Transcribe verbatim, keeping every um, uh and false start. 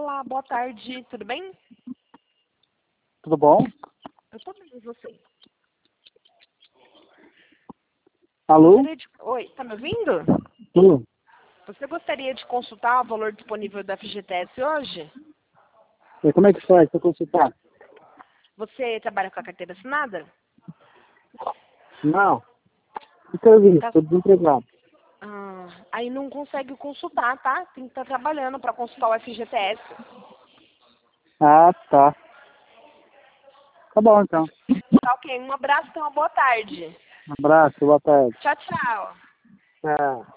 Olá, boa tarde, tudo bem? Tudo bom? Eu tô bem, e você? Alô? Gostaria de... Oi, tá me ouvindo? Tudo? Você gostaria de consultar o valor disponível da F G T S hoje? E como é que faz para consultar? Você trabalha com a carteira assinada? Não. Que serviço? Tá... Estou desempregado. Ah, aí não consegue consultar, tá? Tem que estar trabalhando para consultar o F G T S. Ah, tá. Tá bom, então. Tá ok, um abraço e uma boa tarde. Um abraço, boa tarde. Tchau, tchau. Tchau.